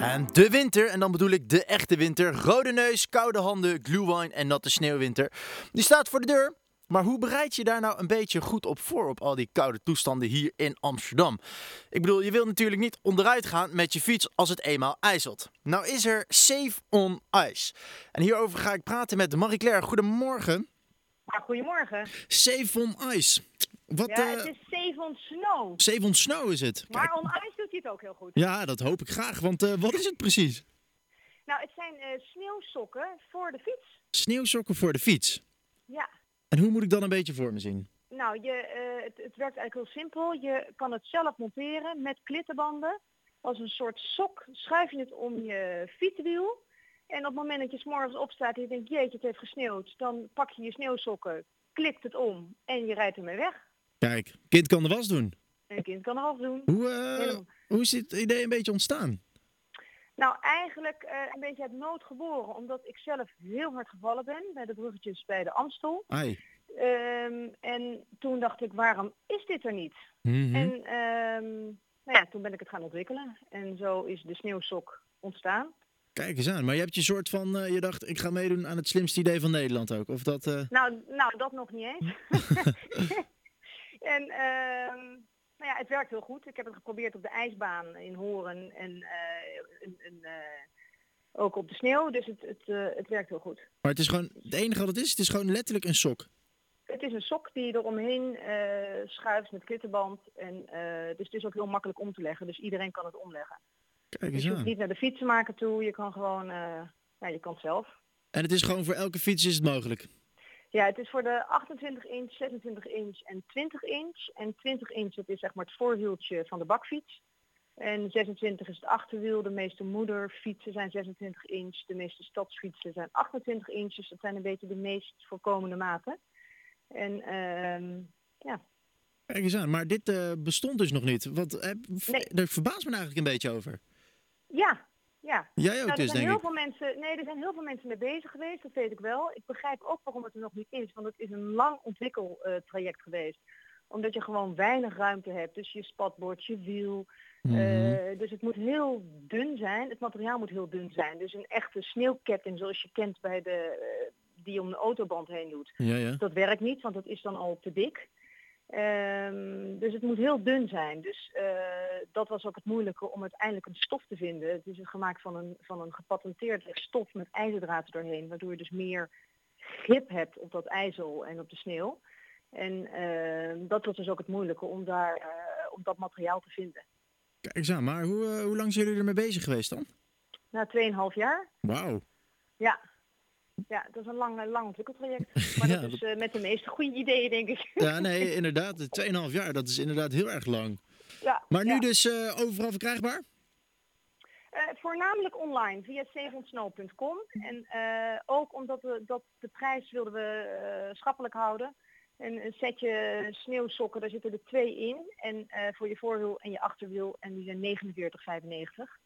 En de winter, en dan bedoel ik de echte winter. Rode neus, koude handen, glühwein en natte sneeuwwinter. Die staat voor de deur. Maar hoe bereid je daar nou een beetje goed op voor op al die koude toestanden hier in Amsterdam? Ik bedoel, je wilt natuurlijk niet onderuit gaan met je fiets als het eenmaal ijzelt. Nou is er Safe on Ice. En hierover ga ik praten met Marie-Claire. Goedemorgen. Ja, goedemorgen. Safe on Ice. Wat, Ja, het is Safe on Snow. Safe on Snow is het. Maar on Ice doet hij het ook heel goed. Ja, dat hoop ik graag. Want wat is het precies? Nou, het zijn sneeuwsokken voor de fiets. Sneeuwsokken voor de fiets. Ja. En hoe moet ik dan een beetje voor me zien? Nou, het werkt eigenlijk heel simpel. Je kan het zelf monteren met klittenbanden. Als een soort sok schuif je het om je fietswiel. En op het moment dat je 's morgens opstaat en je denkt, jeetje, het heeft gesneeuwd. Dan pak je je sneeuwsokken, klikt het om en je rijdt ermee weg. Kijk, kind kan de was doen. En een kind kan er af doen. Hoe is dit idee een beetje ontstaan? Nou, eigenlijk een beetje uit nood geboren. Omdat ik zelf heel hard gevallen ben bij de bruggetjes bij de Amstel. Ai. En toen dacht ik, waarom is dit er niet? Mhm. En nou ja, toen ben ik het gaan ontwikkelen. En zo is de sneeuwsok ontstaan. Kijk eens aan. Maar je hebt je soort van, je dacht, ik ga meedoen aan het slimste idee van Nederland ook. Of dat... Nou, dat nog niet eens. En nou ja, het werkt heel goed. Ik heb het geprobeerd op de ijsbaan in Horen en ook op de sneeuw. Dus het werkt heel goed. Maar het is gewoon, het enige wat het is gewoon letterlijk een sok. Het is een sok die je eromheen schuift met klittenband. En, dus het is ook heel makkelijk om te leggen. Dus iedereen kan het omleggen. Kijk Dus eens je hoeft aan. niet naar de fietsenmaker toe. Je kan gewoon, je kan het zelf. En het is gewoon voor elke fiets is het mogelijk. Ja, het is voor de 28 inch, 26 inch en 20 inch. En 20 inch dat is zeg maar het voorwieltje van de bakfiets. En 26 is het achterwiel. De meeste moederfietsen zijn 26 inch. De meeste stadsfietsen zijn 28 inch. Dus dat zijn een beetje de meest voorkomende maten. En ja. Kijk eens aan. Maar dit bestond dus nog niet. Nee. Daar verbaast me eigenlijk een beetje over. Ja. Jij ook Nou, dus, denk ik. er zijn heel veel mensen mee bezig geweest, dat weet ik wel. Ik begrijp ook waarom het er nog niet is, want het is een lang ontwikkeltraject geweest. Omdat je gewoon weinig ruimte hebt, dus je spatbord, je wiel. Dus het moet heel dun zijn, het materiaal moet heel dun zijn. Dus een echte sneeuwketting zoals je kent bij die je om de autoband heen doet. Ja. Dat werkt niet, want dat is dan al te dik. Dus het moet heel dun zijn. Dus dat was ook het moeilijke om uiteindelijk een stof te vinden. Het is gemaakt van een gepatenteerde stof met ijzerdraad doorheen. Waardoor je dus meer grip hebt op dat ijzel en op de sneeuw. En dat was dus ook het moeilijke om dat materiaal te vinden. Kijk eens aan. Maar hoe lang zijn jullie ermee bezig geweest dan? Na 2,5 jaar. Wauw. Ja, dat is een lang ontwikkeltraject. Maar Ja, dat is met de meeste goede ideeën, denk ik. Ja, nee, inderdaad. 2,5 jaar, dat is inderdaad heel erg lang. Ja, Maar nu ja. dus overal verkrijgbaar? Voornamelijk online via safeonsnow.com. En ook omdat de prijs wilden we schappelijk houden. Een setje sneeuwsokken, daar zitten er 2 in. En voor je voorwiel en je achterwiel. En die zijn 49,95.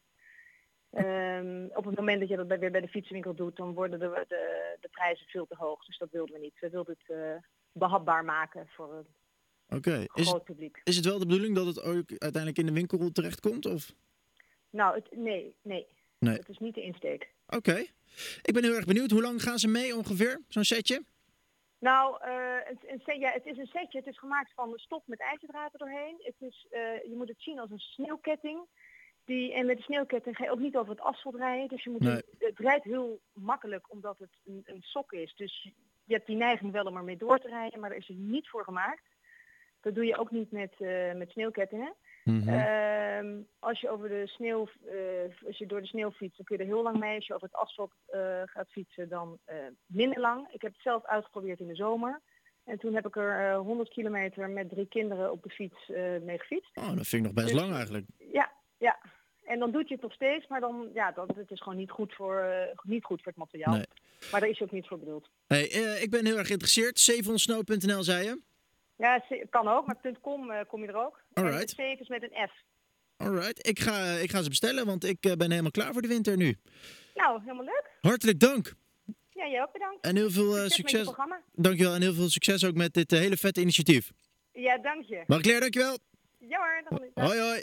Op het moment dat je dat weer bij de fietsenwinkel doet, dan worden de prijzen veel te hoog. Dus dat wilden we niet. We wilden het behapbaar maken voor een groot publiek. Is het wel de bedoeling dat het ook uiteindelijk in de winkel terechtkomt? Of? Nou, nee. Dat is niet de insteek. Oké. Ik ben heel erg benieuwd. Hoe lang gaan ze mee ongeveer, zo'n setje? Nou, het is een setje. Het is gemaakt van stof met ijzerdraad doorheen. Je moet het zien als een sneeuwketting. En met de sneeuwketting ga je ook niet over het asfalt rijden. Dus het rijdt heel makkelijk omdat het een sok is. Dus je hebt die neiging wel om ermee door te rijden, maar daar is het niet voor gemaakt. Dat doe je ook niet met sneeuwkettingen. Als je over de sneeuw, als je door de sneeuw fietst, dan kun je er heel lang mee. Als je over het asfalt gaat fietsen, dan minder lang. Ik heb het zelf uitgeprobeerd in de zomer. En toen heb ik er 100 kilometer met 3 kinderen op de fiets mee gefietst. Oh, dat vind ik nog best lang eigenlijk. Ja. En dan doet je het nog steeds, maar het is gewoon niet goed voor het materiaal. Nee. Maar daar is je ook niet voor bedoeld. Hey, ik ben heel erg geïnteresseerd. safeonsnow.nl zei je? Ja, kan ook, maar .com kom je er ook. Alright. En safe is met een F. Alright, ik ga ze bestellen, want ik ben helemaal klaar voor de winter nu. Nou, helemaal leuk. Hartelijk dank. Ja, jij ook bedankt. En heel veel Succes met je succes. programma. Dankjewel en heel veel succes ook met dit hele vette initiatief. Ja, dank je. Marie-Claire, dankjewel. Ja hoor, dag. Hoi hoi.